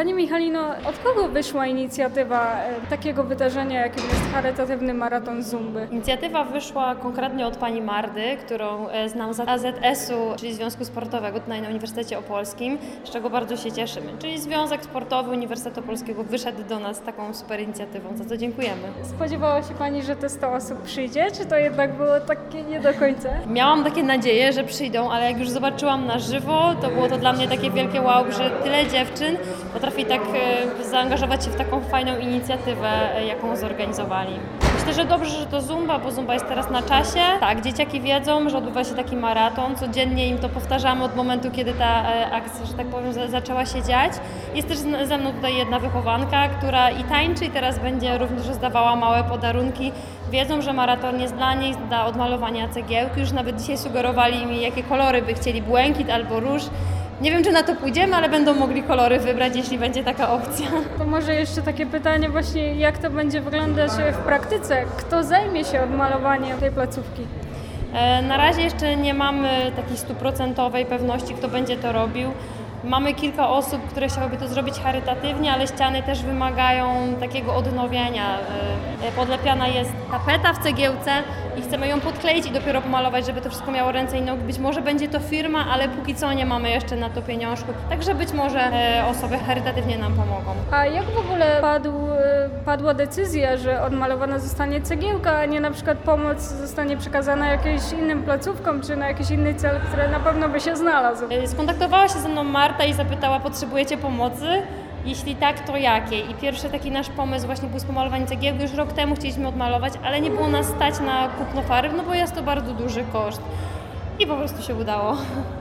Pani Michalino, od kogo wyszła inicjatywa takiego wydarzenia, jakim jest charytatywny maraton Zumby? Inicjatywa wyszła konkretnie od pani Mardy, którą znam z AZS-u, czyli Związku Sportowego tutaj na Uniwersytecie Opolskim, z czego bardzo się cieszymy. Czyli Związek Sportowy Uniwersytetu Opolskiego wyszedł do nas z taką super inicjatywą, za co dziękujemy. Spodziewała się Pani, że te 100 osób przyjdzie, czy to jednak było takie nie do końca? Miałam takie nadzieje, że przyjdą, ale jak już zobaczyłam na żywo, to było to dla mnie takie wielkie wow, że tyle dziewczyn potrafi tak zaangażować się w taką fajną inicjatywę, jaką zorganizowali. Myślę, że dobrze, że to Zumba, bo Zumba jest teraz na czasie. Tak, dzieciaki wiedzą, że odbywa się taki maraton. Codziennie im to powtarzamy od momentu, kiedy ta akcja, że tak powiem, zaczęła się dziać. Jest też ze mną tutaj jedna wychowanka, która i tańczy i teraz będzie również rozdawała małe podarunki. Wiedzą, że maraton jest dla nich, dla odmalowania cegiełki. Już nawet dzisiaj sugerowali mi, jakie kolory by chcieli, błękit albo róż. Nie wiem, czy na to pójdziemy, ale będą mogli kolory wybrać, jeśli będzie taka opcja. To może jeszcze takie pytanie właśnie, jak to będzie wyglądać w praktyce? Kto zajmie się odmalowaniem tej placówki? Na razie jeszcze nie mamy takiej 100% pewności, kto będzie to robił. Mamy kilka osób, które chciałyby to zrobić charytatywnie, ale ściany też wymagają takiego odnowienia. Podlepiana jest tapeta w cegiełce i chcemy ją podkleić i dopiero pomalować, żeby to wszystko miało ręce i nogi. Być może będzie to firma, ale póki co nie mamy jeszcze na to pieniążków. Także być może osoby charytatywnie nam pomogą. A jak w ogóle padła decyzja, że odmalowana zostanie cegiełka, a nie na przykład pomoc zostanie przekazana jakimś innym placówkom, czy na jakiś inny cel, który na pewno by się znalazł? Skontaktowała się ze mną Marta i zapytała, potrzebujecie pomocy? Jeśli tak, to jakiej? I pierwszy taki nasz pomysł właśnie był z pomalowaniem cegiełki. Już rok temu chcieliśmy odmalować, ale nie było nas stać na kupno farb, no bo jest to bardzo duży koszt. I po prostu się udało.